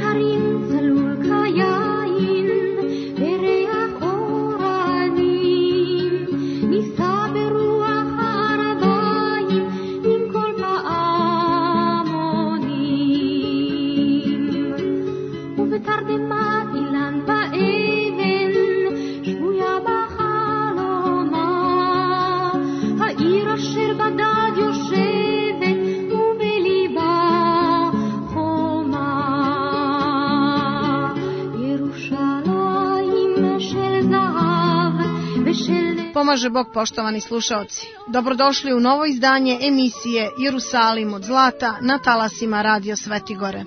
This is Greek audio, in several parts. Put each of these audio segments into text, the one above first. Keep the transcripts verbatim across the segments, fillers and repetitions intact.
Pomaže Bog, poštovani slušaoci. Dobrodošli u novo izdanje emisije Jerusalim od zlata na talasima Radio Svetigore.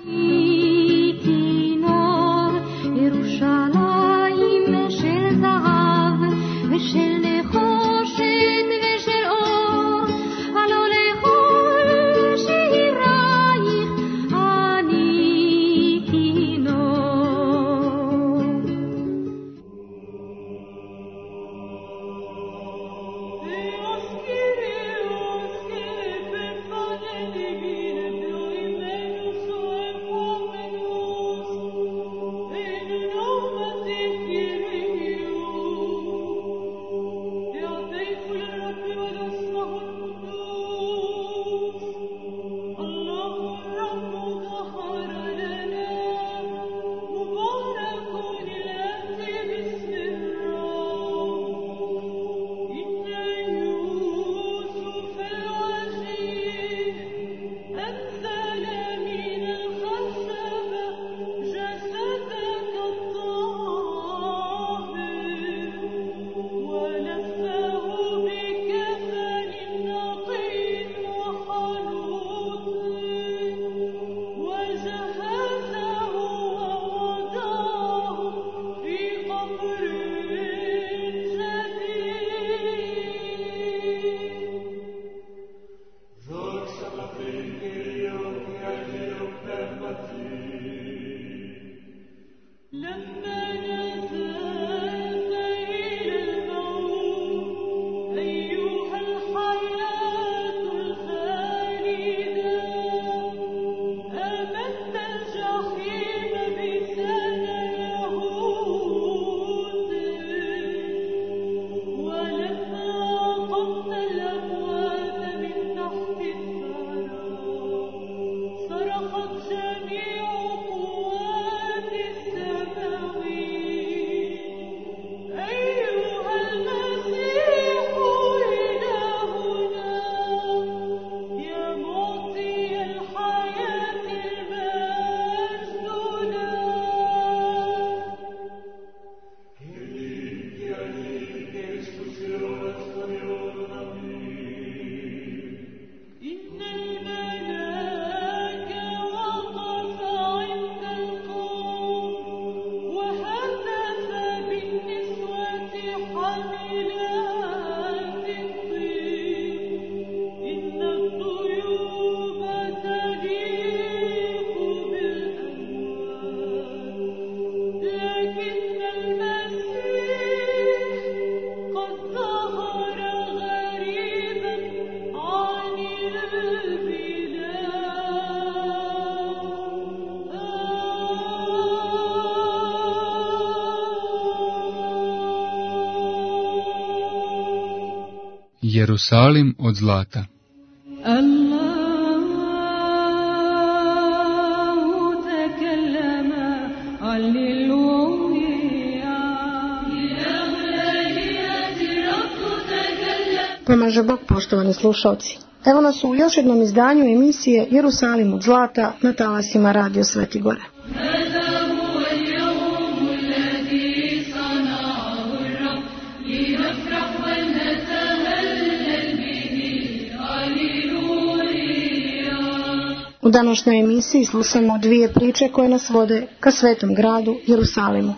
Jerusalim od zlata. Pomaže Bog, poštovani slušalci. Evo nas u još jednom izdanju emisije Jerusalim od zlata na talasima Radio Svetigore. U današnjoj emisiji slušamo dvije priče koje nas vode ka svetom gradu Jerusalimu.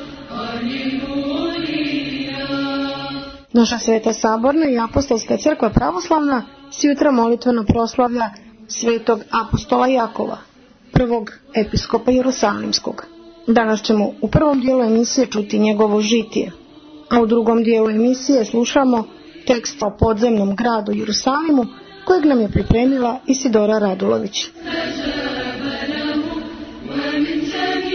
Naša sveta saborna i apostolska crkva pravoslavna sjutra molitveno proslavlja svetog apostola Jakova, prvog episkopa Jerusalimskog. Danas ćemo u prvom dijelu emisije čuti njegovo žitije, a u drugom dijelu emisije slušamo tekst o podzemnom gradu Jerusalimu kojeg nam je pripremila Isidora Radulović.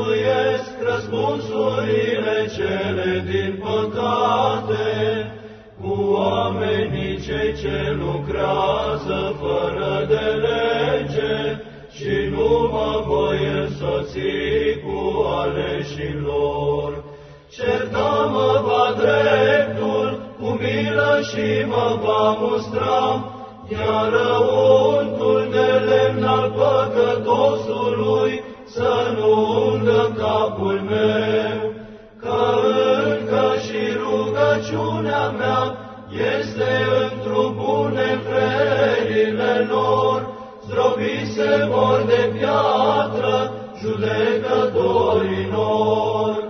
mântuiesc răspunsurile cele din păcate, cu oamenii cei ce lucrează fără de lege, și nu mă voi însoți cu aleșii lor. Certa-mă va dreptul, cu milă și mă va mustra, iar răuntul de lemn al păcătosului să nu ungă capul meu, că încă și rugăciunea mea este într-o bune ferile lor, zdrobiți se vor de piatră judecătorii lor.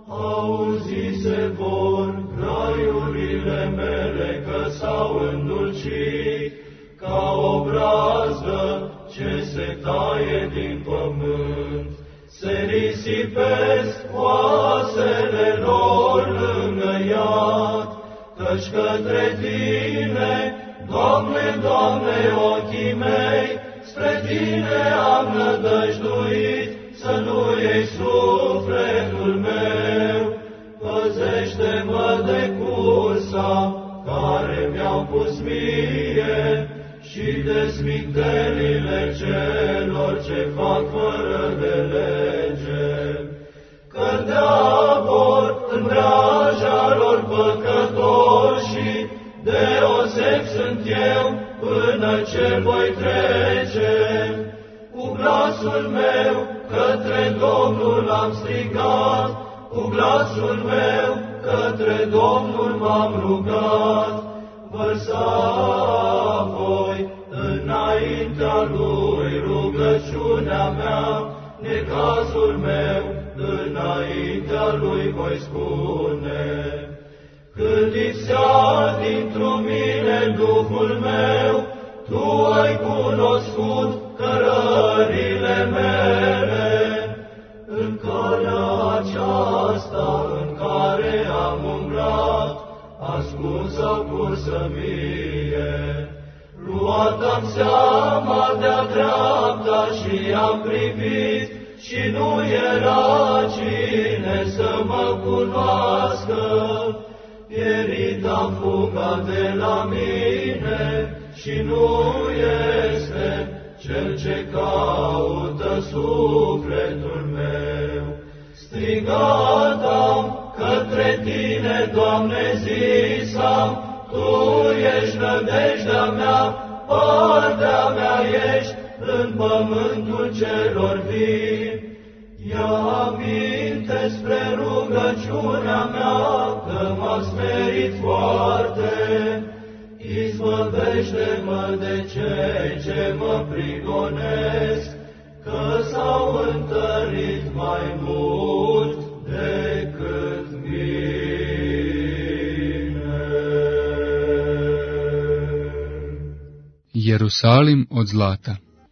Auzi se vor graiurile mele că s-au îndulcit, ca o brazdă ce se taie din pământ. Se risipesc oasele lor lângă iad, căci către Tine, Doamne, Doamne, ochii mei, spre Tine am nădăjduit, să nu iei sufletul meu. Păzește-mă de cursa care mi-au pus mie și de smictelile celor ce fac fără de lege. Că de-a vor în vraja lor păcătoși, deoseb sunt eu până ce voi trece. Cu glasul meu către Domnul am strigat, cu glasul meu către Domnul m-am rugat. Vărsa voi înaintea Lui rugăciunea mea, necazul meu înaintea Lui voi spune. Când lipsea dintr-o mine Duhul meu, Tu ai cunoscut cărările mele. În calea aceasta în care am umblat, ascuns sau cursă mie, luat-am seama de-a dreapta și am privit, și nu era cine să mă cunoască. Pierit-am fuga de la mine și nu este cel ce caută sufletul meu. Strigat-am către Tine, Doamne, zis-am, Tu ești nădejdea mea, partea mea ești în pământul celor vii. Ia aminte spre rugăciunea mea, că m-a smerit foarte. Izbăvește-mă de cei ce mă prigonesc, că s-au întărit mai mult decât mine. Jerusalim od zlata.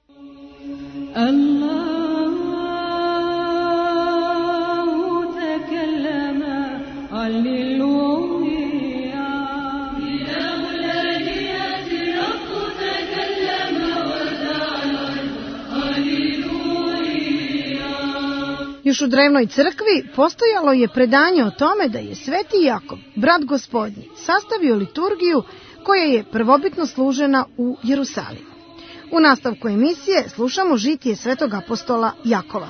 Još u drevnoj crkvi postojalo je predanje o tome da je Sveti Jakov, brat Gospodnji, sastavio liturgiju koja je prvobitno služena u Jerusalimu. U nastavku emisije slušamo žitije svetog apostola Jakova.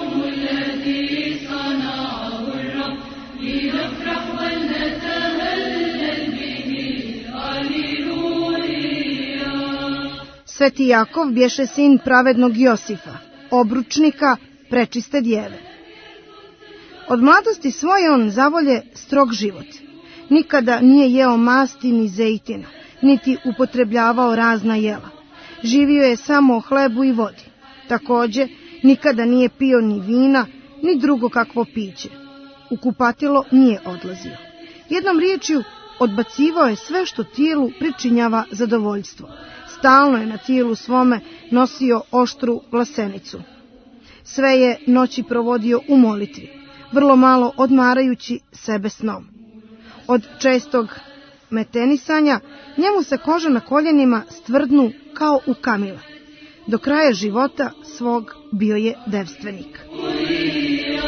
Sveti Jakov bješe sin pravednog Josifa, obručnika prečiste djeve. Od mladosti svoje on zavolje strog život. Nikada nije jeo masti ni zejtina, niti upotrebljavao razna jela. Živio je samo o hlebu i vodi. Također, nikada nije pio ni vina, ni drugo kakvo piće. U kupatilo nije odlazio. Jednom riječju, odbacivao je sve što tijelu pričinjava zadovoljstvo. Stalno je na tijelu svome nosio oštru vlasenicu. Sve je noći provodio u molitvi, vrlo malo odmarajući sebe snom. Od čestog metenisanja njemu se koža na koljenima stvrdnu kao u kamile. Do kraja života svog bio je devstvenik.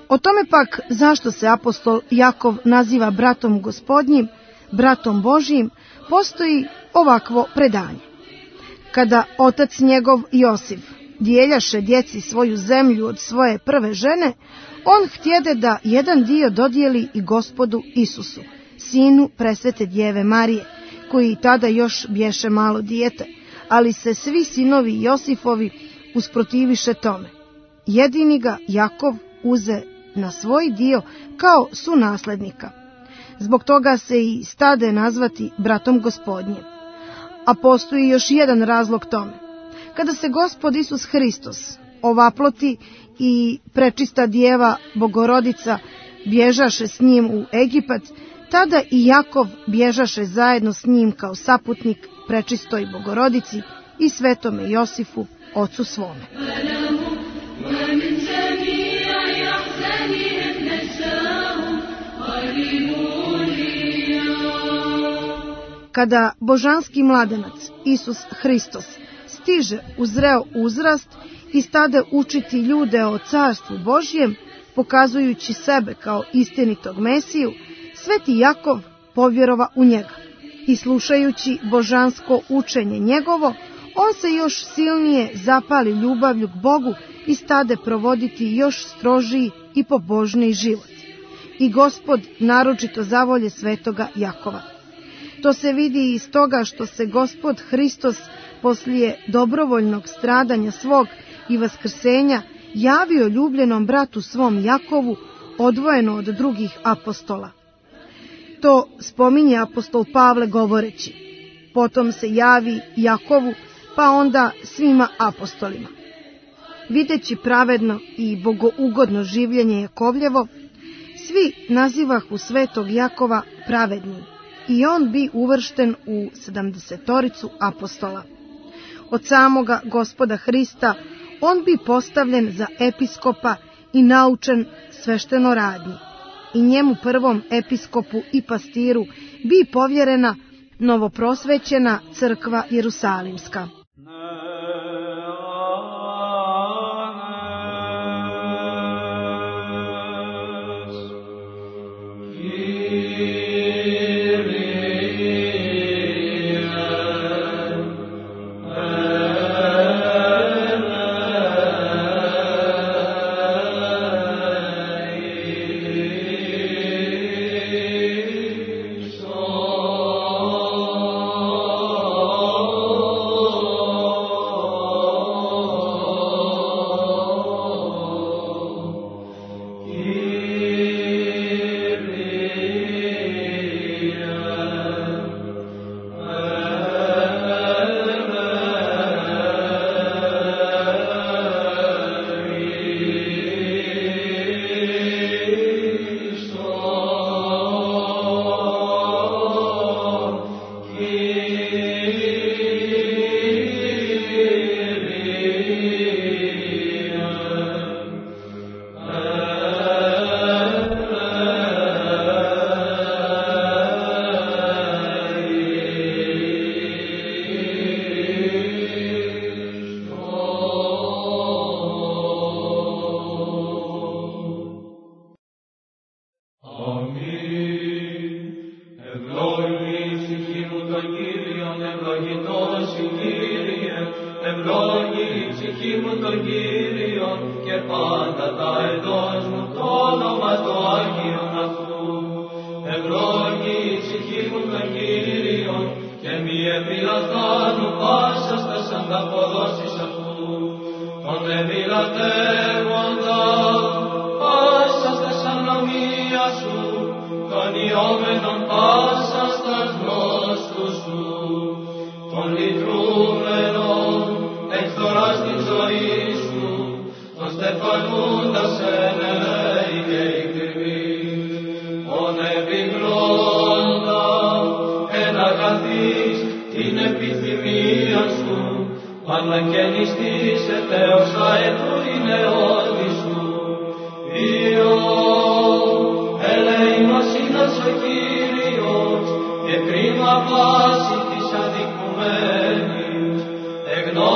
O tome pak zašto se apostol Jakov naziva bratom Gospodnjim, bratom Božijim, postoji ovakvo predanje. Kada otac njegov Josif dijeljaše djeci svoju zemlju od svoje prve žene, on htjede da jedan dio dodijeli i Gospodu Isusu, sinu presvete djeve Marije, koji tada još bješe malo dijete, ali se svi sinovi Josifovi usprotiviše tome. Jedini ga Jakov uze na svoj dio kao sunaslednika. Zbog toga se i stade nazvati bratom Gospodnjim. A postoji još jedan razlog tome. Kada se Gospod Isus Hristos ovaploti i prečista djeva Bogorodica bježaše s njim u Egipat, tada i Jakov bježaše zajedno s njim kao saputnik prečistoj Bogorodici i svetome Josifu, ocu svome. Kada božanski mladenac Isus Hristos stiže u zreo uzrast i stade učiti ljude o carstvu Božjem, pokazujući sebe kao istinitog Mesiju, sveti Jakov povjerova u njega i slušajući božansko učenje njegovo, on se još silnije zapali ljubavlju k Bogu i stade provoditi još strožiji i pobožniji život. I Gospod naročito zavolje svetoga Jakova. To se vidi iz toga što se Gospod Hristos poslije dobrovoljnog stradanja svog i vaskrsenja javio ljubljenom bratu svom Jakovu, odvojeno od drugih apostola. To spominje apostol Pavle govoreći: potom se javi Jakovu, pa onda svima apostolima. Videći pravedno i bogougodno življenje Jakovljevo, svi nazivahu svetog Jakova pravednim, i on bi uvršten u sedamdesetoricu apostola. Od samoga Gospoda Hrista on bi postavljen za episkopa i naučen sveštenoradnji, i njemu prvom episkopu i pastiru bi povjerena novoprosvećena crkva Jerusalimska.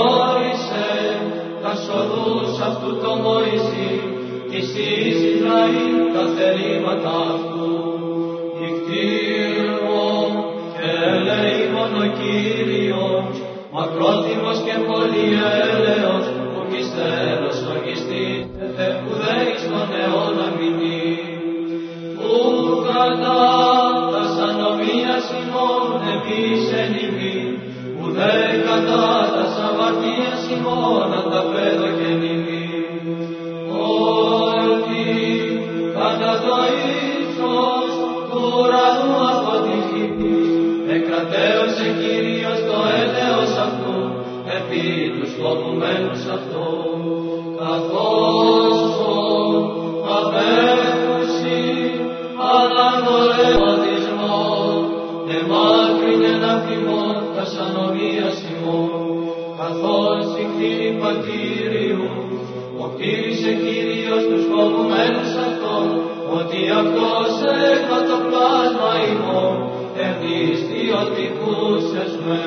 Εγνώρισε τα σοδούς αυτού το Μωυσή, της εις Ισραήλ ο Κύριος, μακρόθυμος και πολυέλεος, ο μυστέρος ορκιστείτε, που δέχεις τον αιώνα μηνύ. Που κατά τα σανομίας ημών επίσεν ημί, που δε κατά τα σαββατίας ημών ανταπέδοκεν ημί. Ότι κατά το ύψος του ουρανού από τη γη, εκρατέωσε Κύριος το έλεος αυτού, επί τους σκοπουμένους αυτού, καθώς απέχουσι αναγνωρεματισμό, εμάκρυνεν αφημών τας ανομίας ημών, καθώς η κτήρη πατήριου, ο κτήρισε Κύριος τους σκοπουμένους αυτών, ότι αυτός έκα το πλάσμα ημών, ευδιστιωτικούσες με.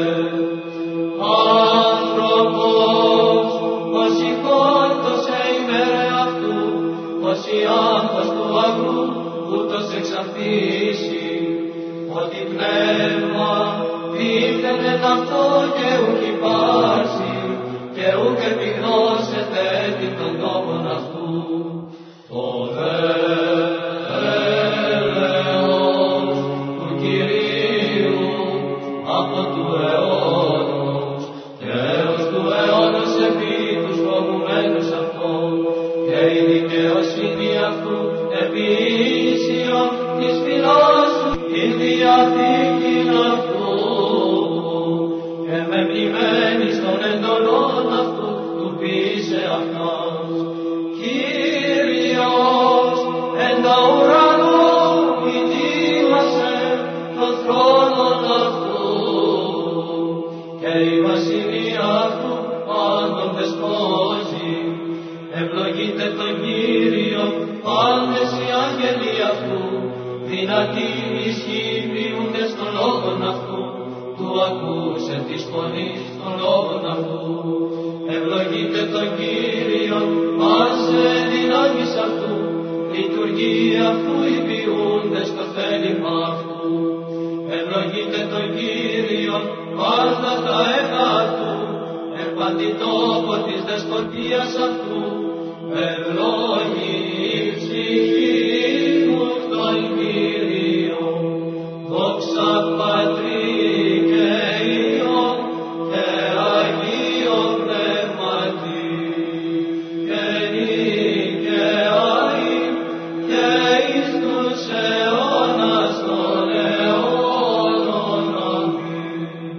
Άνθρωπος, ως η κόρτωσε ημέρε αυτού, ως η άγχος του αγρού, ούτως εξαρτήσει, ότι πνεύμα δίθενεν αυτό και ουκ υπάρξει, και ουκ επιγνώσεται την των τόπων αυτού. Το δε έλεος του Κυρίου από του αιώνος, και έως του αιώνος επί τους φοβουμένους αυτών, και η δικαιοσύνη αυτού επί ίσιον της φυλάς του, η διαθήκην αυτού, και με μνημένης των εντολών αυτού, του πείσε αυτός. Κύριος εν τα ουρανό ετοίμασε τον θρόνον αυτού, και η βασιλεία αυτού πάντων δεσπόζει. Ευλογείτε τον Κύριο πάντες οι άγγελοι αυτού, δυνατοί ισχύμιούντες των λόγων αυτού, του ακούσε της φωνής των λόγων αυτού. Ευλογείτε τον Κύριο πάσε δυνάμεις αυτού, λειτουργία αυτού υπηούντες το θέλημα αυτού. Ευλογείτε τον Κύριο πάντα τα έργα αυτού, επαντή τόπο της δεσποτείας αυτού. Ευλόγη η ψυχή μου τον Κύριο, δόξα Πατρί και Υιό και Αγίο Πνεύματι, και νικαιαί και εις τους αιώνας των αιώνων. Αμήν.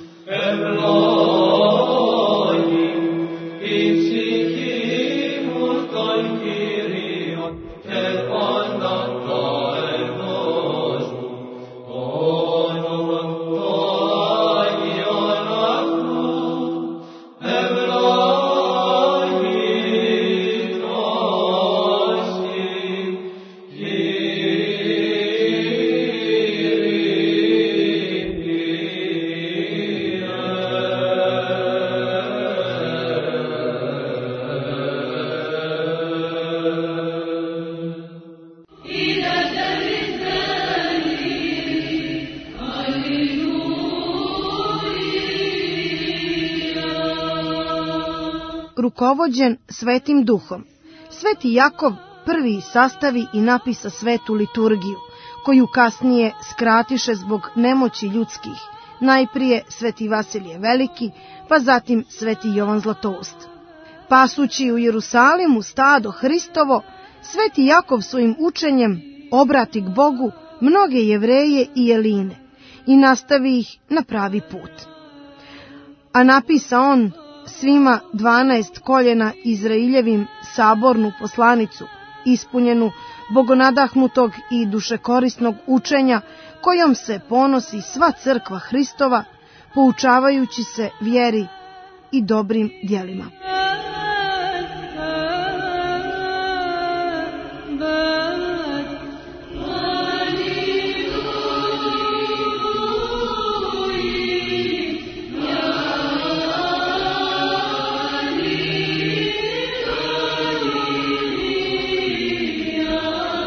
Ευλόγη η ψυχή μου τον Κύριο, και πάντα το εντός μου το όνομα το Άγιον αυτού. Ευλόγητος η Rukovođen Svetim Duhom, Sveti Jakov prvi sastavi i napisa svetu liturgiju, koju kasnije skratiše zbog nemoći ljudskih, najprije Sveti Vasilije Veliki, pa zatim Sveti Jovan Zlatoust. Pasući u Jerusalimu stado Hristovo, Sveti Jakov svojim učenjem obrati k Bogu mnoge Jevreje i Jeline i nastavi ih na pravi put. A napisa on svima dvanaest koljena Izraeljevim sabornu poslanicu, ispunjenu bogonadahnutog i dušekorisnog učenja, kojom se ponosi sva crkva Hristova, poučavajući se vjeri i dobrim djelima.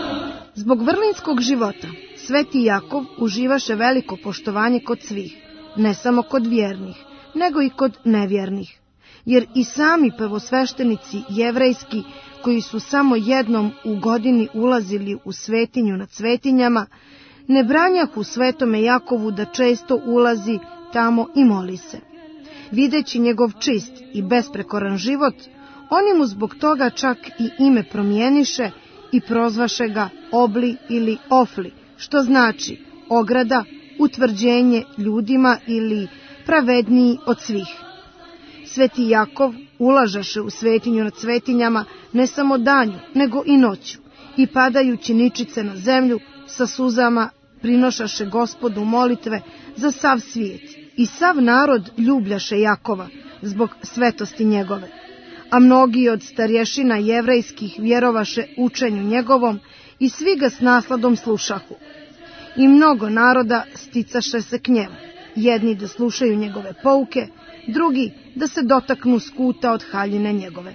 Zbog vrlinskog života, Sveti Jakov uživaše veliko poštovanje kod svih, ne samo kod vjernih, nego i kod nevjernih. Jer i sami prvosveštenici jevrejski, koji su samo jednom u godini ulazili u svetinju nad svetinjama, ne branjahu svetome Jakovu da često ulazi tamo i moli se. Videći njegov čist i besprekoran život, oni mu zbog toga čak i ime promijeniše i prozvaše ga Obli ili Ofli, što znači ograda, utvrđenje ljudima ili pravedniji od svih. Sveti Jakov ulažaše u svetinju nad svetinjama ne samo danju, nego i noću, i padajući ničice na zemlju, sa suzama prinošaše Gospodu molitve za sav svijet, i sav narod ljubljaše Jakova zbog svetosti njegove. A mnogi od starješina jevrejskih vjerovaše učenju njegovom i svi ga s nasladom slušahu. I mnogo naroda sticaše se k njemu, jedni da slušaju njegove pouke, drugi da se dotaknu skuta od haljine njegove.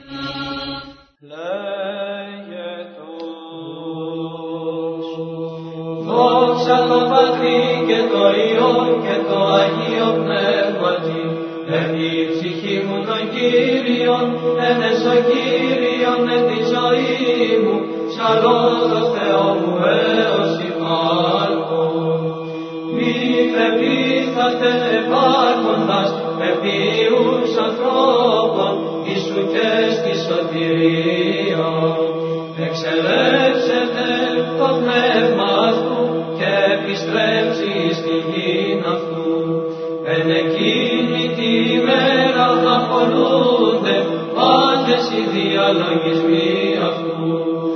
Δόξα το Πατρί και το Υιό και το Αγίο Πνεύματι, εν η ψυχή μου τον Κύριον, εν έσω Κύριον εν τη ζωή μου, ψαλώ το Θεό μου έως υπάρχον. Μη πεπίθατε υπάρχοντας, επίους ανθρώπων, Ιησού και στη σωτηρία. Εξελεύσετε το πνεύμα αυτού και επιστρέψει στη γην αυτού. Εν εκείνη τη μέρα θα πολλούνται πάντες οι διαλογισμοί αυτού.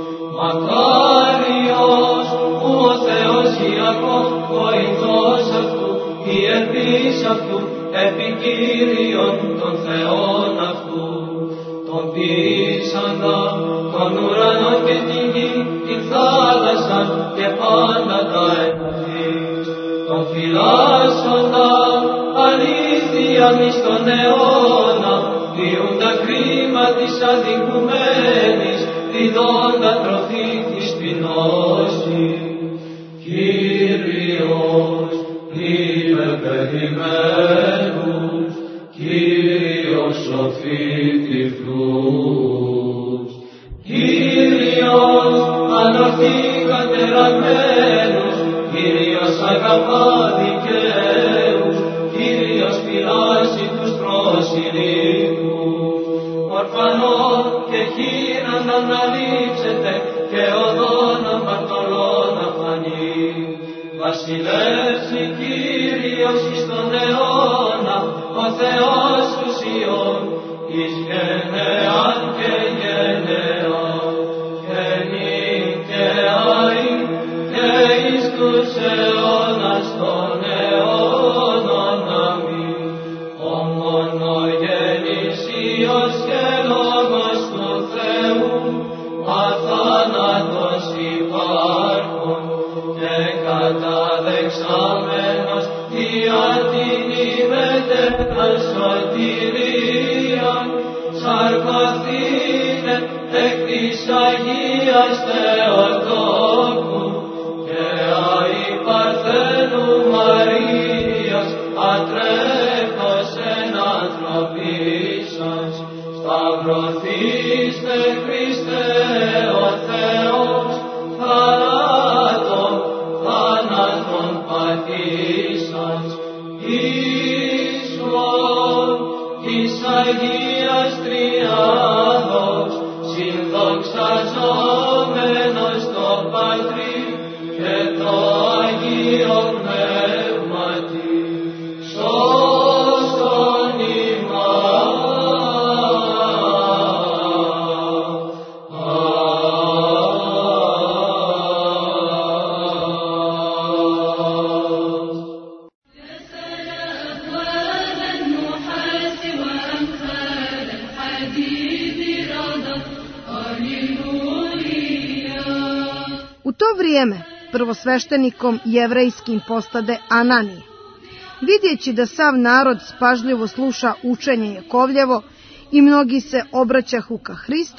Μακάριος που ο Θεός Ιακώβ, βοηθός αυτού, η ελπίς αυτού, επικύριον των Θεών αυτού. Τον πείσαντα, τον ουρανό και την γη, την θάλασσα και πάντα τα εδάφης. Τον φυλάσσοντα, αλήθεια εις τον αιώνα, διούν τα κρίμα της αδικουμένης, διδώντα τροφή της πεινώσης. Κύριος, υπερπερημένους, Κύριος σωθεί τυφλούς. Κύριος ανορθεί κατεραμένους, Κύριος αγαπά δικαίους, Κύριος πειράζει τους προσιλίκους. Ορφανόν και χείραν αναλείψετε και οδόν αμαρτωλών να φανεί. Βασιλεύσει Κύριος εις τον αιώνα, ο Θεός του Σιών, εις γενεάν και γενεάν, και νυν και αΐ, και εις τους αιώνας των αιώνων. Αμήν. Ο μονογενής Υιός και Λόγος του Θεού, αθάνατος υπάρχων, και καταδεξάμενος δια την ημετέραν σωτηρίαν, σαρκωθήνε εκ της Αγίας Θεοτόκου και αη Παρθένου Μαρίας, ατρέχος εν ανθρωπίσας, σταυρωθήστε Χριστέ ο Θεός, θανάτων, θάνατον πατήσας, Ιησουόν της Αγίας Τριάδος, συνδοξαζόμενος το Πατρί και το Αγίο Πνεύματι, σώσον ημάς. U to vrijeme prvosveštenikom jevrejskim postade Ananije. Vidjeći da sav narod pažljivo sluša učenje Jakovljevo i mnogi se obraćahu ka Hristu,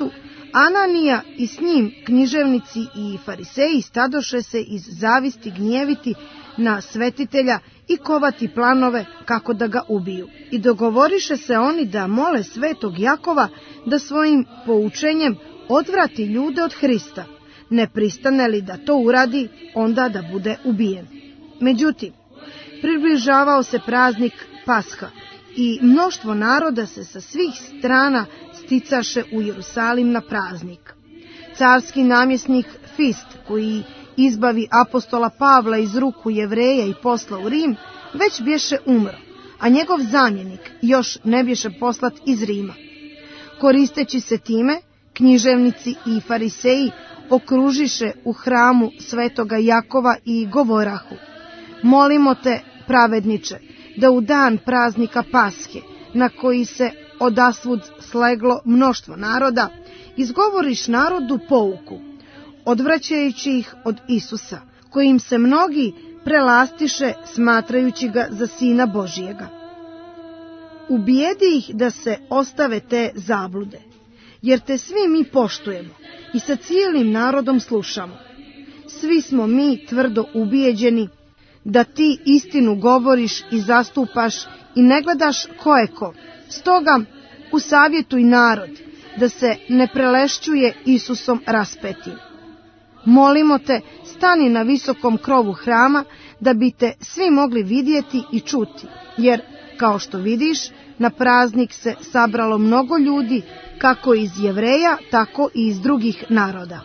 Ananija i s njim književnici i fariseji stadoše se iz zavisti gnjeviti na svetitelja i kovati planove kako da ga ubiju. I dogovoriše se oni da mole svetog Jakova da svojim poučenjem odvrati ljude od Hrista. Ne pristane li da to uradi, onda da bude ubijen. Međutim, približavao se praznik Pasha i mnoštvo naroda se sa svih strana sticaše u Jerusalim na praznik. Carski namjesnik Fist, koji izbavi apostola Pavla iz ruku Jevreja i posla u Rim, već bješe umro, a njegov zamjenik još ne bješe poslat iz Rima. Koristeći se time, književnici i fariseji okružiše u hramu svetoga Jakova i govorahu: molimo te, pravedniče, da u dan praznika Pashe, na koji se odasvud sleglo mnoštvo naroda, izgovoriš narodu pouku, odvraćajući ih od Isusa, kojim se mnogi prelastiše smatrajući ga za sina Božijega. Ubijedi ih da se ostave te zablude, jer te svi mi poštujemo i sa cijelim narodom slušamo. Svi smo mi tvrdo ubijeđeni da ti istinu govoriš i zastupaš i ne gledaš ko je ko. Stoga usavjetuj narod da se ne prelešćuje Isusom raspetim. Molimo te, stani na visokom krovu hrama da bi te svi mogli vidjeti i čuti, jer, kao što vidiš, na praznik se sabralo mnogo ljudi, kako iz Jevreja, tako i iz drugih naroda.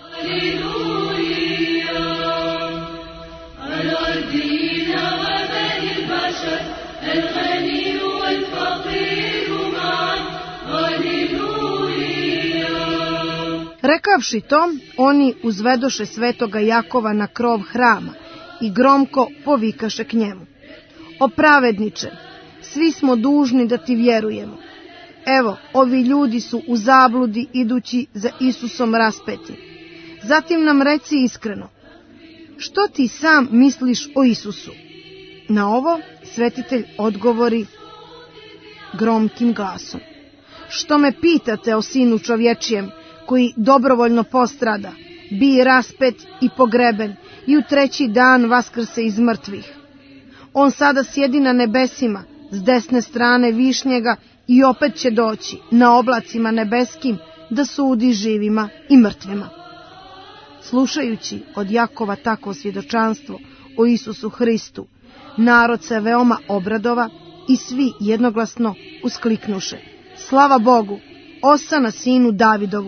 Rekavši to, oni uzvedoše svetoga Jakova na krov hrama i gromko povikaše k njemu: o pravedniče, svi smo dužni da ti vjerujemo. Evo, ovi ljudi su u zabludi idući za Isusom raspetim. Zatim nam reci iskreno, što ti sam misliš o Isusu? Na ovo svetitelj odgovori gromkim glasom: što me pitate o sinu čovječijem, koji dobrovoljno postrada, bi raspet i pogreben i u treći dan vaskrse iz mrtvih. On sada sjedi na nebesima, s desne strane višnjega, i opet će doći na oblacima nebeskim da sudi živima i mrtvima. Slušajući od Jakova takvo svjedočanstvo o Isusu Hristu, narod se veoma obradova i svi jednoglasno uskliknuše: slava Bogu, osana sinu Davidovu.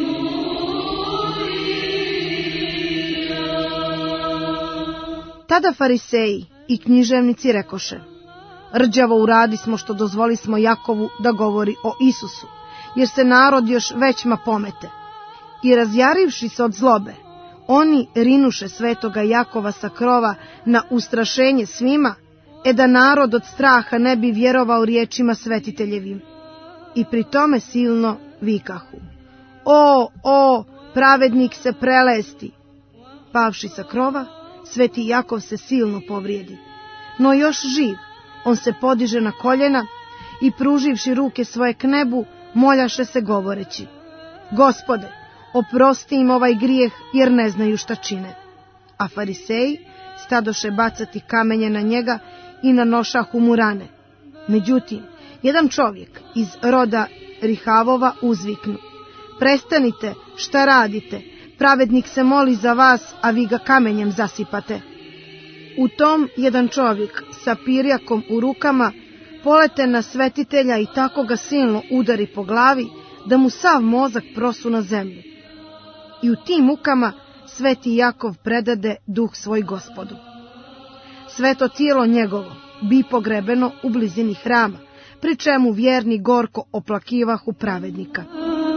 Tada fariseji i književnici rekoše: rđavo uradi smo što dozvoli smo Jakovu da govori o Isusu, jer se narod još većma pomete. I razjarivši se od zlobe, oni rinuše svetoga Jakova sa krova na ustrašenje svima, e da narod od straha ne bi vjerovao riječima svetiteljevim. I pri tome silno vikahu: o, o, pravednik se prelesti. Pavši sa krova, sveti Jakov se silno povrijedi, no još živ, on se podiže na koljena i pruživši ruke svoje k nebu, moljaše se govoreći: Gospode, oprosti im ovaj grijeh, jer ne znaju šta čine. A fariseji stadoše bacati kamenje na njega i nanošahu mu rane. Međutim, jedan čovjek iz roda Rihavova uzviknu: prestanite, šta radite? Pravednik se moli za vas, a vi ga kamenjem zasipate. U tom jedan čovjek sa pirjakom u rukama polete na svetitelja i tako ga silno udari po glavi da mu sav mozak prosu na zemlju. I u tim mukama sveti Jakov predade duh svoj Gospodu. Sveto tijelo njegovo bi pogrebeno u blizini hrama, pri čemu vjerni gorko oplakivahu pravednika.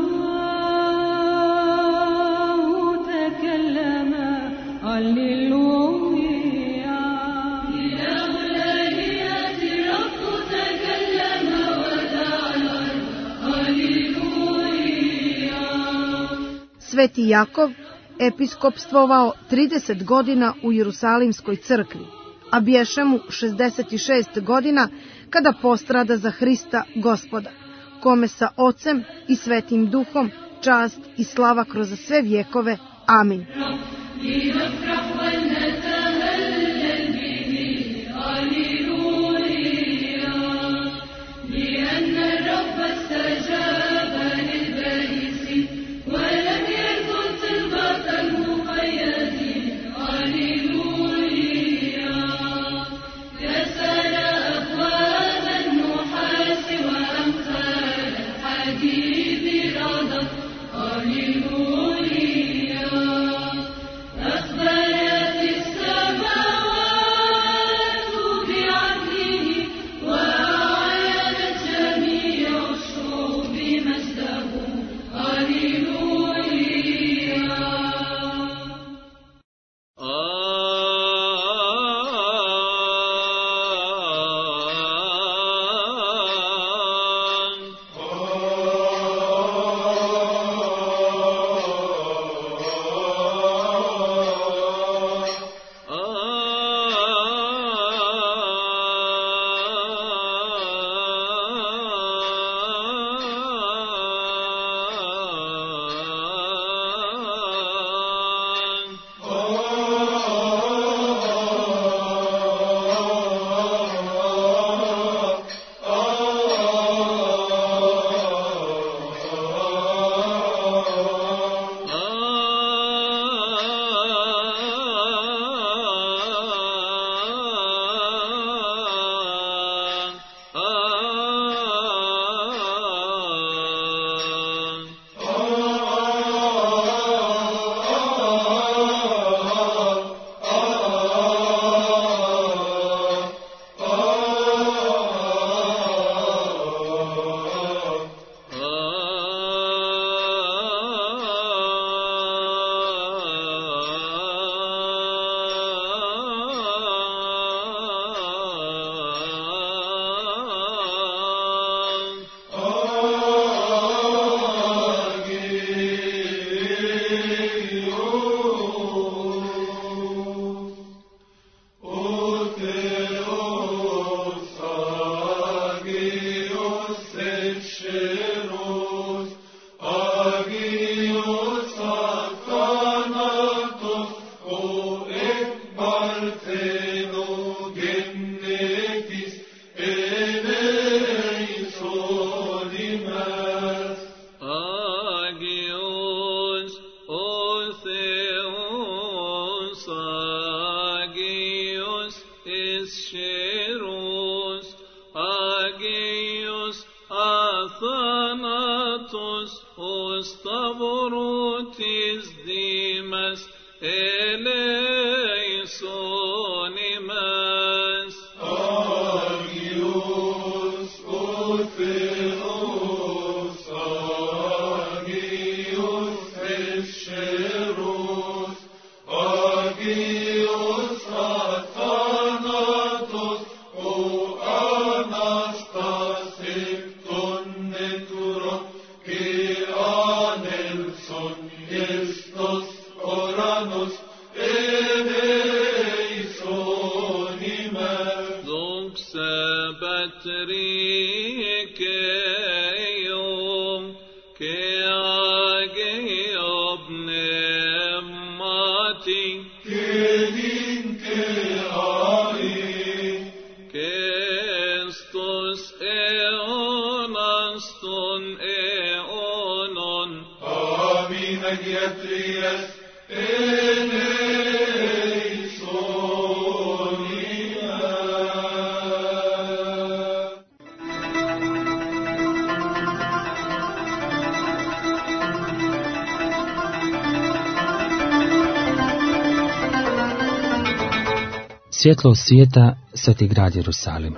Sveti Jakov episkopstvovao trideset godina u Jerusalimskoj crkvi, a bješe mu šezdeset šest godina kada postrada za Hrista Gospoda, kome sa Ocem i Svetim Duhom čast i slava kroz sve vjekove. Amin. Svjetlo svijeta, Sveti grad Jerusalim.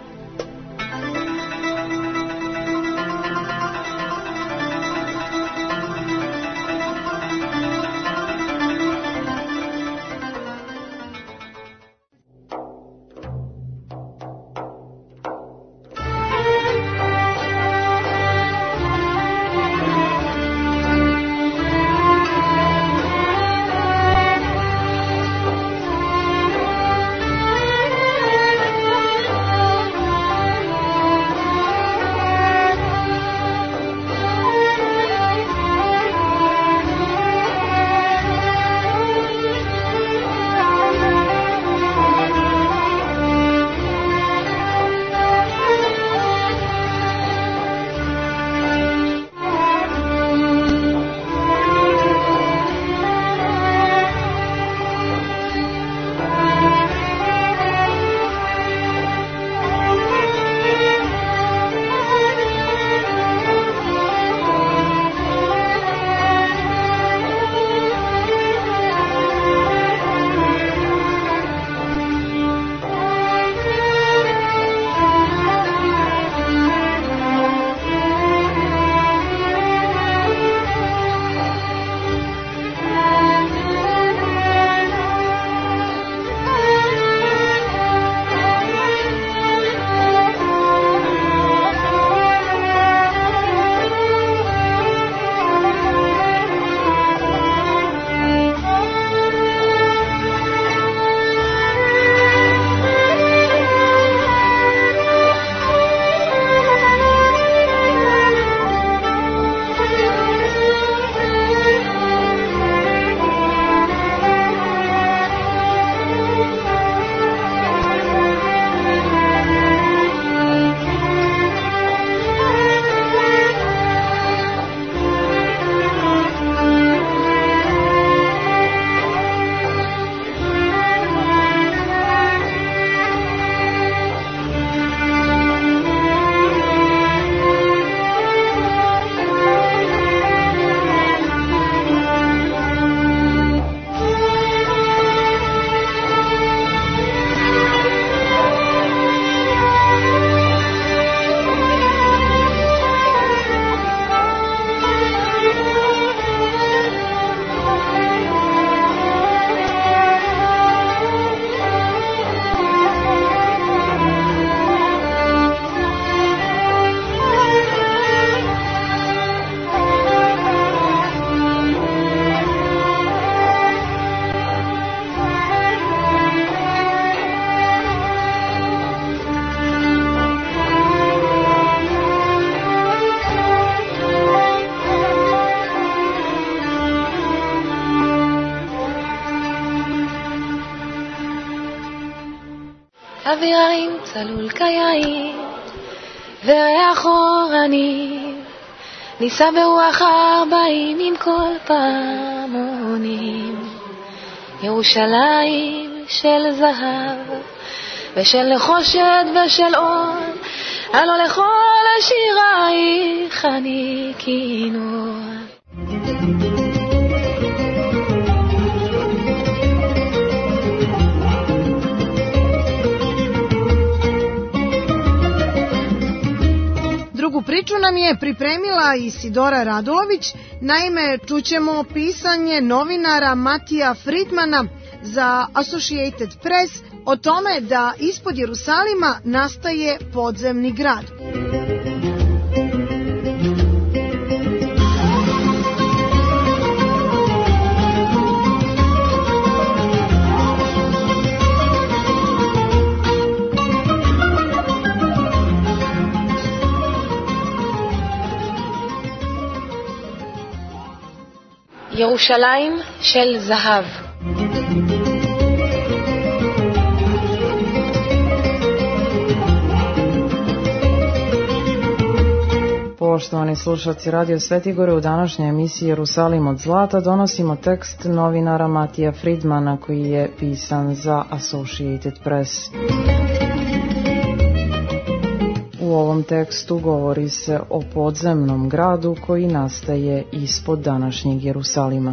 Oh אוויריים צלול כיין וריח אורנים ניסה ברוח ארבעים עם כל פעמונים ירושלים של זהב ושל נחושת ושל אור הלא לכל שירייך אני כינור. Drugu priču nam je pripremila Isidora Radulović. Naime, čućemo pisanje novinara Matija Friedmana za Associated Press o tome da ispod Jerusalima nastaje podzemni grad. ירושלים של זהב. Poštovani slušalci Radio Svetigore, u današnjoj emisiji Jerusalim od zlata donosimo tekst novinara Matija Friedmana koji je pisan za Associated Press. U ovom tekstu govori se o podzemnom gradu koji nastaje ispod današnjeg Jerusalima.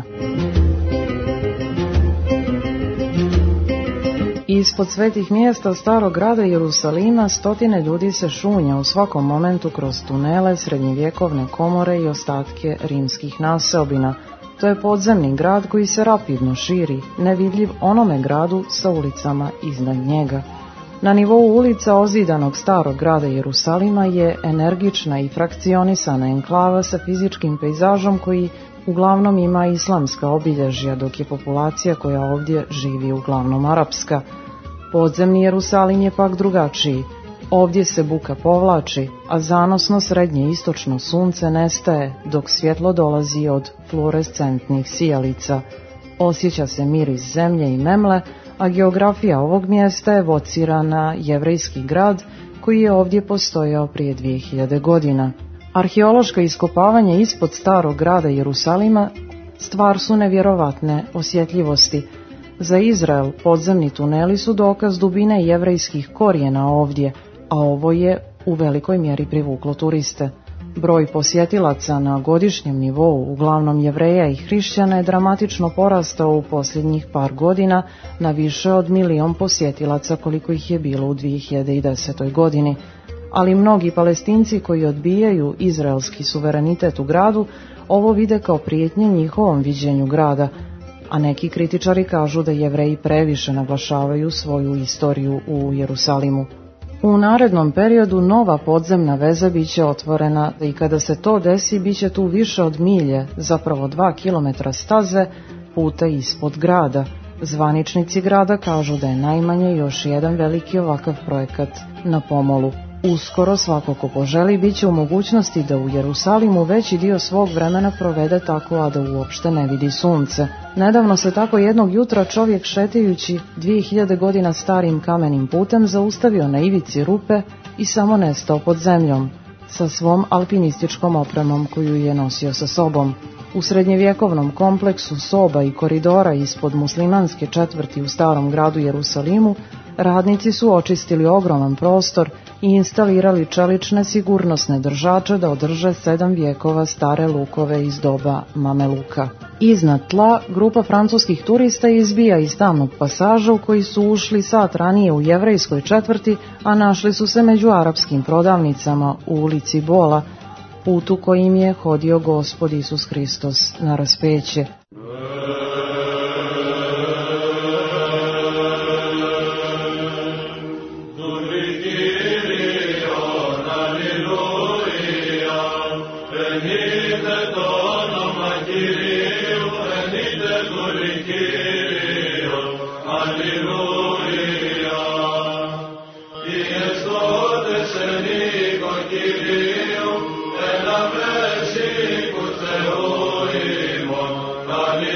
Ispod svetih mjesta starog grada Jerusalima stotine ljudi se šunja u svakom momentu kroz tunele, srednjevjekovne komore i ostatke rimskih naseobina. To je podzemni grad koji se rapidno širi, nevidljiv onome gradu sa ulicama iznad njega. Na nivou ulica ozidanog starog grada Jerusalima je energična i frakcionisana enklava sa fizičkim pejzažom koji uglavnom ima islamska obilježja, dok je populacija koja ovdje živi uglavnom arapska. Podzemni Jerusalim je pak drugačiji. Ovdje se buka povlači, a zanosno srednje istočno sunce nestaje, dok svjetlo dolazi od fluorescentnih sijalica. Osjeća se miris zemlje i memle, a geografija ovog mjesta evocira na jevrejski grad koji je ovdje postojao prije dvije hiljade godina. Arheološka iskopavanja ispod starog grada Jerusalima stvar su nevjerovatne osjetljivosti. Za Izrael podzemni tuneli su dokaz dubine jevrejskih korijena ovdje, a ovo je u velikoj mjeri privuklo turiste. Broj posjetilaca na godišnjem nivou, uglavnom Jevreja i hrišćana, je dramatično porastao u posljednjih par godina na više od milion posjetilaca koliko ih je bilo u dvije hiljade desetoj godini. Ali mnogi Palestinci koji odbijaju izraelski suverenitet u gradu ovo vide kao prijetnje njihovom viđenju grada, a neki kritičari kažu da Jevreji previše naglašavaju svoju istoriju u Jerusalimu. U narednom periodu nova podzemna veza biće otvorena i kada se to desi biće tu više od milje, zapravo dva kilometra staze puta ispod grada. Zvaničnici grada kažu da je najmanje još jedan veliki ovakav projekat na pomolu. Uskoro svako ko poželi bit će u mogućnosti da u Jerusalimu veći dio svog vremena provede tako, a da uopšte ne vidi sunce. Nedavno se tako jednog jutra čovjek šetajući dvije hiljade godina starim kamenim putem zaustavio na ivici rupe i samo nestao pod zemljom, sa svom alpinističkom opremom koju je nosio sa sobom. U srednjevjekovnom kompleksu soba i koridora ispod muslimanske četvrti u starom gradu Jerusalimu radnici su očistili ogroman prostor i instalirali čelične sigurnosne držače da održe sedam vjekova stare lukove iz doba Mameluka. Iznad tla grupa francuskih turista izbija iz tamnog pasaža u koji su ušli sat ranije u jevrejskoj četvrti, a našli su se među arapskim prodavnicama u ulici Bola, putu kojim je hodio Gospod Isus Hristos na raspeće.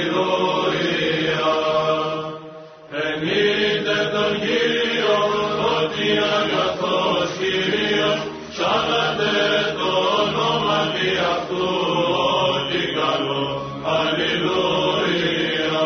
Alleluia, ότι αγαθός Κύριος, σάλατε το όνομα δι' αυτού ότι καλό. Αλληλούια.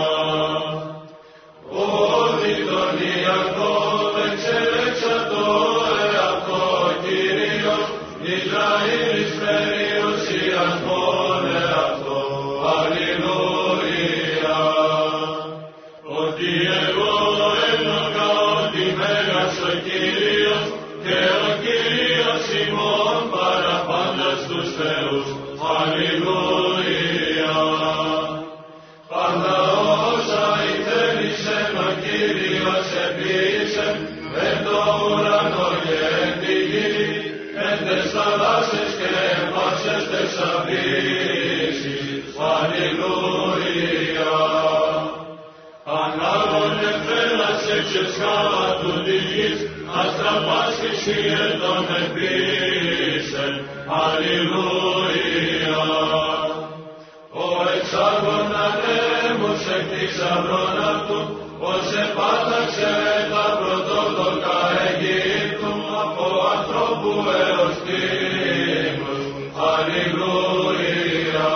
Ότι τον Ιακώβ εξέλεξα το εαυτό Κύριος, Ισραήλ περιουσίας μόν εαυτό. Αλληλούια. Ότι εγώ έμνογα ότι μέγας ο Κύριος και ο Κύριος ημών παραπάντας τους θεούς. Αλληλούια. Πάντα όσα ηθέλησεν ο Κύριος επίησεν, εν το ουρανό και εν τη γη, εν τες θαλάσσες και εν πάσες τες αβύσσεις. Αλληλούια. Ανάγων εφέλας εξεσχάβα του τη γης, αστραπάσκηση εν τον επίησεν. Αλληλούια. Ο εξάγων ανέμους εκ της αυρών αυτού, ως επάταξε τα πρωτότοκα Αιγύπτου, από ανθρώπου έως τίμους. Αλληλούια.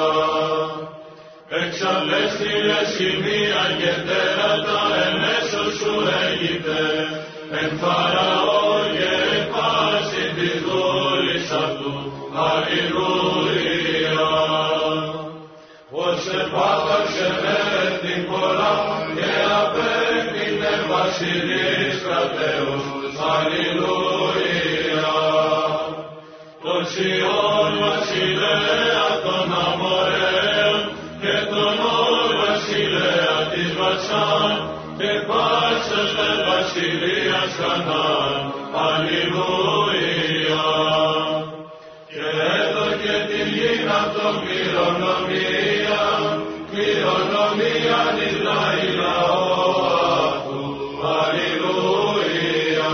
Εξαλέστηλε σημεία και τέρατα εν μέσω σου Αίγυπτε, εν Φαραώ και εν πάση της δούλης αυτού. Αλληλούια. Ως επάταξε με την πολλά και απέκτηνε βασιλείς κρατέους. Αλληλούια. Τον Σιών βασιλέα των Αμοραίων και τον Όρ βασιλέα της Βασάν και πάσας δε βασιλείας Χανάν. Αλληλούια. Και έδωκε τη γην αυτόν κληρονομία, κληρονομίαν Ισραήλ λαό αυτού. Αλληλούια.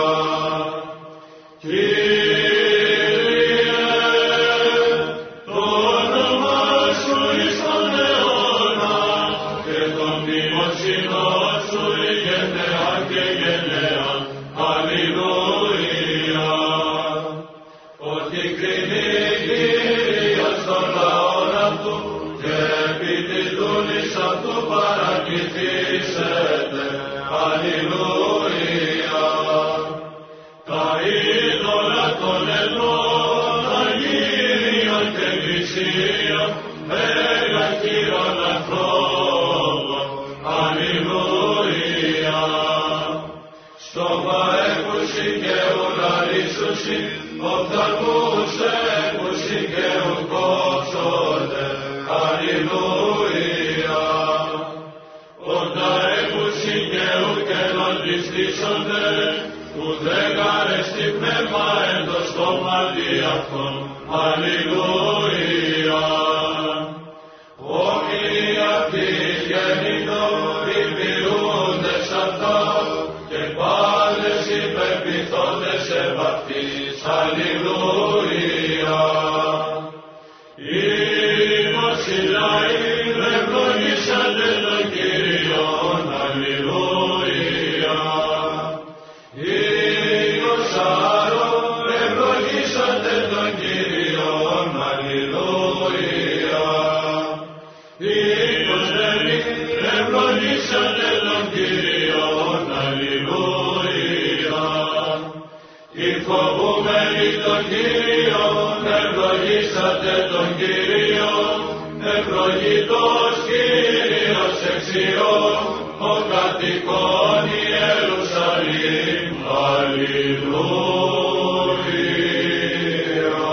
Κύριε, το όνομα σου εις τον αιώνα και τον τιμωσυνό σου η γενναία και γενναία. Αλληλούια. Ότι κρίνει Κύριος των λαών αυτού και επί της δούλης αυτού παρακληθήσετε. Αλληλούια. Τα είδωλα των εθνών, αγίων και εκκλησίων, έργα χείρων ανθρώπων. Αλληλούια. Στόμα έκουση και ουραρίσουσι, οφθαλμούς έκουση και ουκόψονται. Αλληλούια. Όντα έκουση και ουκενον ληστήσονται, ουδέγαρες τη πνεύμα εν το στόμα δι' αυτόν. Αλληλούια. Όλοι αυτοί γεννητών υπηρούντες αυτά και πάντες υπερπιθόντες επ' αυτής. Αλληλούια. Ήμος Ισραήλ ευλογήσατε τον Κύριον. Αλληλούια. Ήμος Άρων ευλογήσατε τον Κύριον. Αλληλούια. Ήμος Λεβί ευλογήσατε τον Κύριον. Αλληλούια. Οι φοβούμενοι τον Κύριον ευλογήσατε τον Κύριον. Ευλογητός Κύριος εξιών, ο κατοικών Ιερουσαλήμ. Αλληλούια.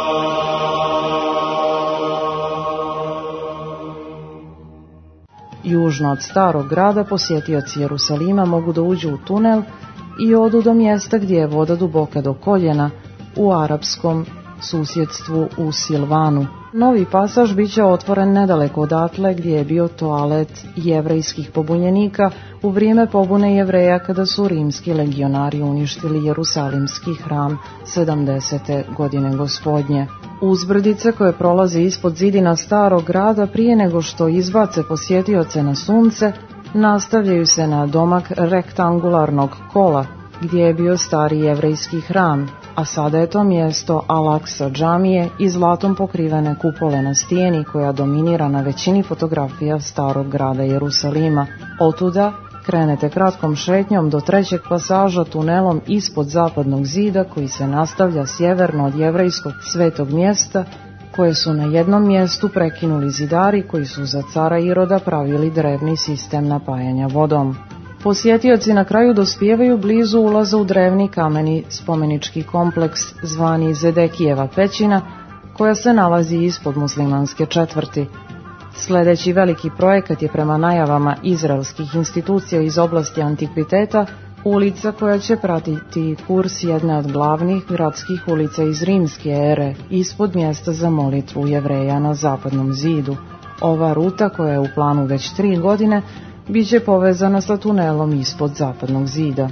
Južno od starog grada posjetioci Jerusalima mogu da uđu u tunel i odu do mjesta gdje je voda duboka do koljena, u arapskom susjedstvu u Silvanu. Novi pasaž bit će otvoren nedaleko odatle gdje je bio toalet jevrejskih pobunjenika u vrijeme pobune Jevreja kada su rimski legionari uništili Jerusalimski hram sedamdesete godine gospodnje. Uzbrdice koje prolaze ispod zidina starog grada prije nego što izbace posjetioce na sunce nastavljaju se na domak rektangularnog kola gdje je bio stari jevrejski hram, a sada je to mjesto Al-Aksa džamije i zlatom pokrivene kupole na stijeni koja dominira na većini fotografija starog grada Jerusalima. Otuda krenete kratkom šetnjom do trećeg pasaža tunelom ispod zapadnog zida koji se nastavlja sjeverno od jevrejskog svetog mjesta, koje su na jednom mjestu prekinuli zidari koji su za cara Iroda pravili drevni sistem napajanja vodom. Posjetioci na kraju dospijevaju blizu ulaza u drevni kameni spomenički kompleks zvani Zedekijeva pećina, koja se nalazi ispod muslimanske četvrti. Sljedeći veliki projekat je prema najavama izraelskih institucija iz oblasti antikviteta ulica koja će pratiti kurs jedne od glavnih gradskih ulica iz rimske ere, ispod mjesta za molitvu Jevreja na zapadnom zidu. Ova ruta, koja je u planu već tri godine, bit će povezana sa tunelom ispod zapadnog zida.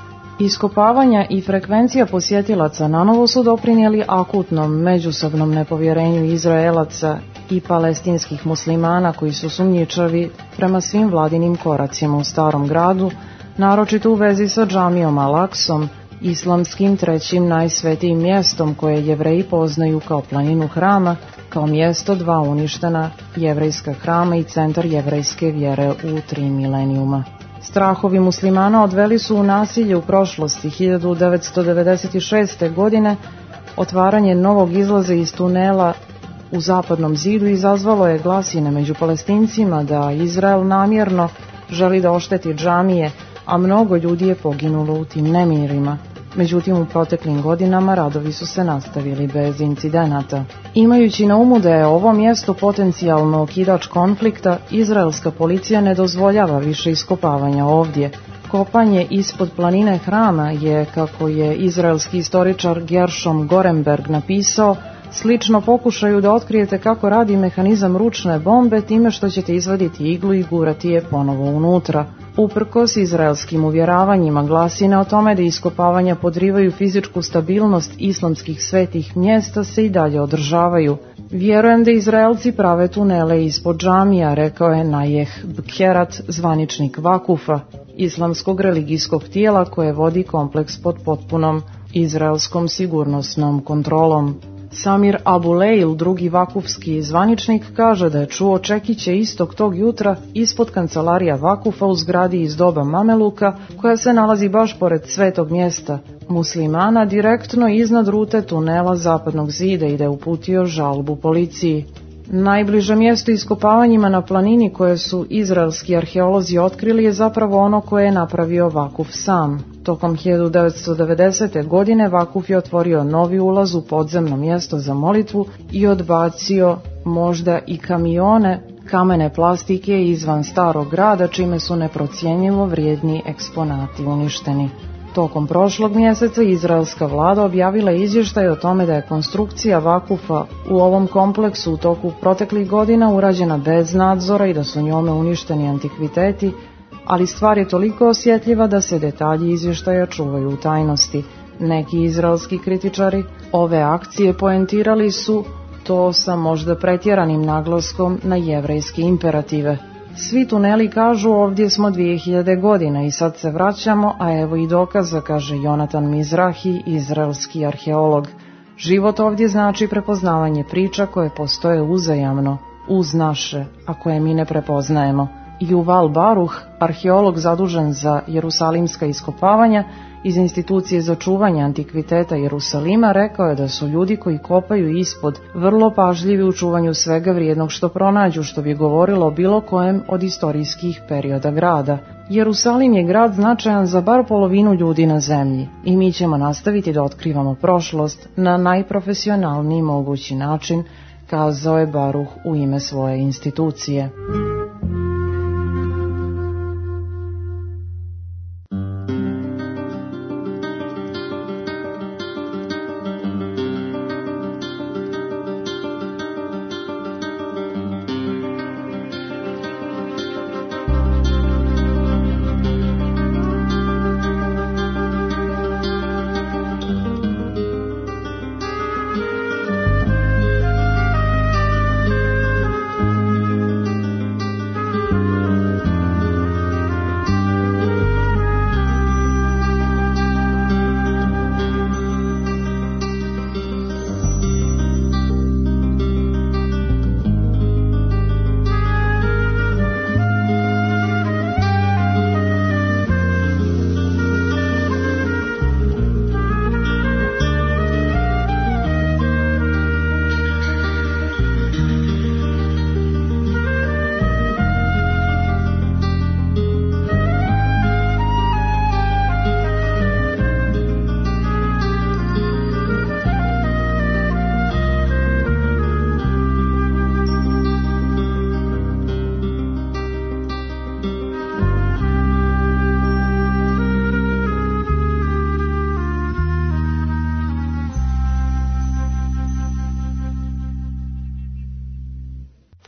Iskopavanja i frekvencija posjetilaca nanovo su doprinijeli akutnom međusobnom nepovjerenju Izraelaca i palestinskih muslimana koji su sumnjičavi prema svim vladinim koracima u starom gradu, naročito u vezi sa džamijom Al-Aksom, islamskim trećim najsvetijim mjestom koje Jevreji poznaju kao planinu hrama, kao mjesto dva uništena jevrejska hrama i centar jevrejske vjere u tri milenijuma. Strahovi muslimana odveli su u nasilje u prošlosti. hiljadu devetsto devedeset šeste. godine otvaranje novog izlaza iz tunela u zapadnom zidu izazvalo je glasine među Palestincima da Izrael namjerno želi da ošteti džamije, a mnogo ljudi je poginulo u tim nemirima. Međutim, u proteklim godinama radovi su se nastavili bez incidenata. Imajući na umu da je ovo mjesto potencijalno okidač konflikta, izraelska policija ne dozvoljava više iskopavanja ovdje. Kopanje ispod planine hrama je, kako je izraelski istoričar Gershom Gorenberg napisao, slično pokušaju da otkrijete kako radi mehanizam ručne bombe time što ćete izvaditi iglu i gurati je ponovo unutra. Uprkos izraelskim uvjeravanjima, glasine o tome da iskopavanja podrivaju fizičku stabilnost islamskih svetih mjesta se i dalje održavaju. Vjerujem da Izraelci prave tunele ispod džamija, rekao je Najeh Bkerat, zvaničnik Vakufa, islamskog religijskog tijela koje vodi kompleks pod potpunom izraelskom sigurnosnom kontrolom. Samir Abu Leil, drugi vakufski zvaničnik, kaže da je čuo čekiće istog tog jutra ispod kancelarija Vakufa u zgradi iz doba Mameluka, koja se nalazi baš pored svetog mjesta muslimana, direktno iznad rute tunela zapadnog zida, i da je uputio žalbu policiji. Najbliže mjesto iskopavanjima na planini koje su izraelski arheolozi otkrili je zapravo ono koje je napravio Vakuf sam. Tokom hiljadu devetsto devedesete. godine Vakuf je otvorio novi ulaz u podzemno mjesto za molitvu i odbacio možda i kamione kamene plastike izvan starog grada, čime su neprocjenjivo vrijedni eksponati uništeni. Tokom prošlog mjeseca izraelska vlada objavila izvještaj o tome da je konstrukcija Vakufa u ovom kompleksu u toku proteklih godina urađena bez nadzora i da su njome uništeni antikviteti, ali stvar je toliko osjetljiva da se detalji izvještaja čuvaju u tajnosti. Neki izraelski kritičari ove akcije poentirali su to sa možda pretjeranim naglaskom na jevrejske imperative. Svi tuneli kažu ovdje smo dvije hiljade godina i sad se vraćamo, a evo i dokaza, kaže Jonatan Mizrahi, izraelski arheolog. Život ovdje znači prepoznavanje priča koje postoje uzajamno, uz naše, a koje mi ne prepoznajemo. Yuval Baruh, arheolog zadužen za jerusalimska iskopavanja iz institucije za čuvanje antikviteta Jerusalima, rekao je da su ljudi koji kopaju ispod vrlo pažljivi u čuvanju svega vrijednog što pronađu, što bi govorilo o bilo kojem od istorijskih perioda grada. Jerusalim je grad značajan za bar polovinu ljudi na zemlji i mi ćemo nastaviti da otkrivamo prošlost na najprofesionalniji mogući način, kazao je Baruh u ime svoje institucije.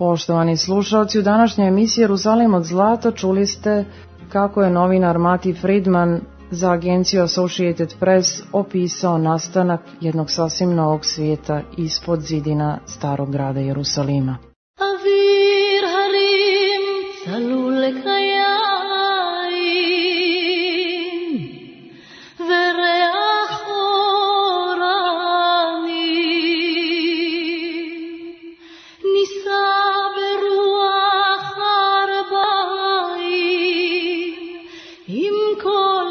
Poštovani slušalci, u današnjoj emisiji Jerusalim od zlata čuli ste kako je novinar Mati Friedman za agenciju Associated Press opisao nastanak jednog sasvim novog svijeta ispod zidina starog grada Jerusalima. Avir harim calul lekayim vereach orani nisa beruach arba'im im kol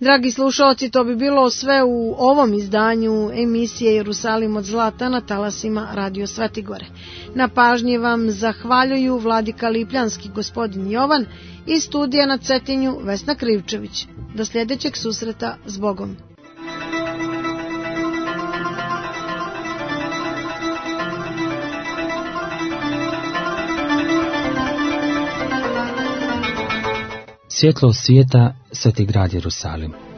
Dragi slušalci, to bi bilo sve u ovom izdanju emisije Jerusalim od zlata na talasima Radio Svetigore. Na pažnji vam zahvaljuju Vladika Lipljanski, gospodin Jovan, i studija na Cetinju Vesna Krivčević. Do sljedećeg susreta, s Bogom. Svjetlo svijeta, Sveti grad Jerusalim.